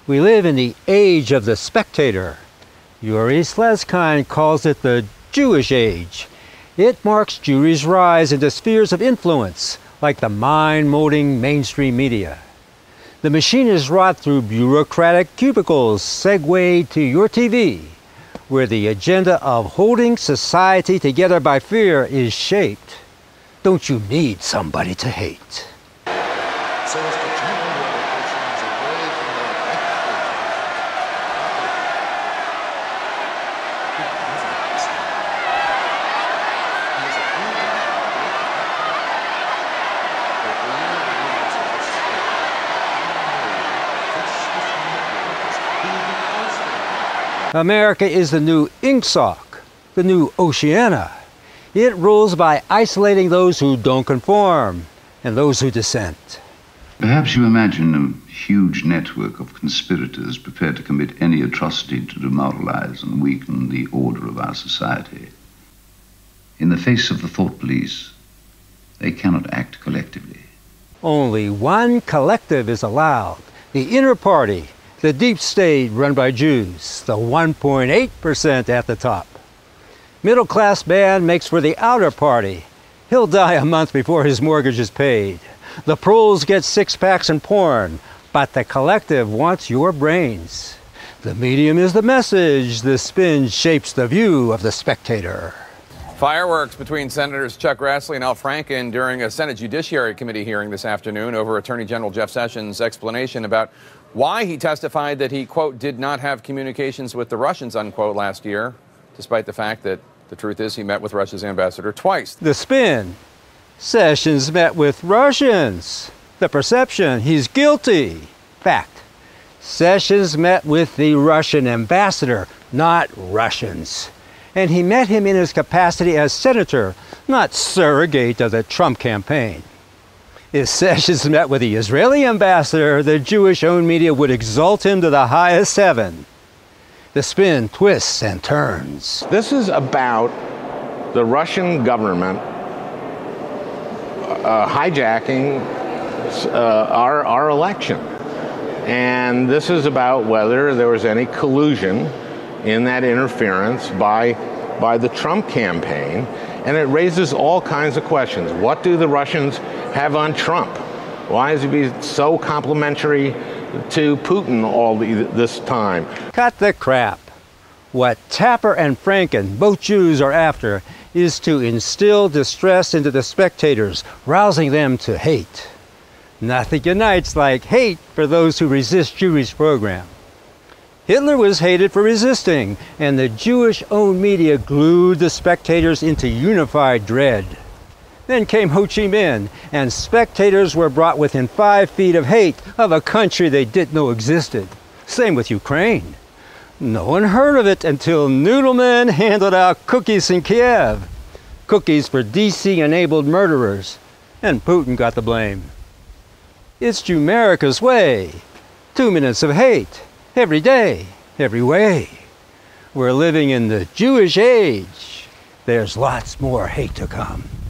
We live in the age of the spectator. Yuri Slezkine calls it the Jewish age. It marks Jewry's rise into spheres of influence, like the mind-molding mainstream media. The machine is wrought through bureaucratic cubicles segued to your TV, where the agenda of holding society together by fear is shaped. Don't you need somebody to hate? So as to channel your emotions away from their vengeful America is the new Ingsoc, the new Oceania. It rules by isolating those who don't conform and those who dissent. Perhaps you imagine a huge network of conspirators prepared to commit any atrocity to demoralize and weaken the order of our society. In the face of the thought police, they cannot act collectively. Only one collective is allowed, the inner party, the deep state run by Jews, the 1.8% at the top. Middle-class man makes for the outer party. He'll die a month before his mortgage is paid. The proles get six-packs and porn, but the collective wants your brains. The medium is the message. The spin shapes the view of the spectator. Fireworks between Senators Chuck Grassley and Al Franken during a Senate Judiciary Committee hearing this afternoon over Attorney General Jeff Sessions' explanation about why he testified that he, quote, did not have communications with the Russians, unquote, last year, despite the fact that the truth is he met with Russia's ambassador twice. The spin. Sessions met with Russians. The perception, he's guilty. Fact. Sessions met with the Russian ambassador, not Russians. And he met him in his capacity as senator, not surrogate of the Trump campaign. If Sessions met with the Israeli ambassador, the Jewish-owned media would exalt him to the highest heaven. The spin twists and turns. This is about the Russian government hijacking our election. And this is about whether there was any collusion in that interference by the Trump campaign. And it raises all kinds of questions. What do the Russians have on Trump? Why is he so complimentary to Putin all this time? Cut the crap. What Tapper and Franken, both Jews, are after is to instill distress into the spectators, rousing them to hate. Nothing unites like hate for those who resist Jewry's program. Hitler was hated for resisting, and the Jewish-owned media glued the spectators into unified dread. Then came Ho Chi Minh, and spectators were brought within 5 feet of hate of a country they didn't know existed. Same with Ukraine. No one heard of it until Noodleman handed out cookies in Kiev. Cookies for DC-enabled murderers. And Putin got the blame. It's Jewmerica's way. 2 minutes of hate. Every day, every way. We're living in the Jewish age. There's lots more hate to come.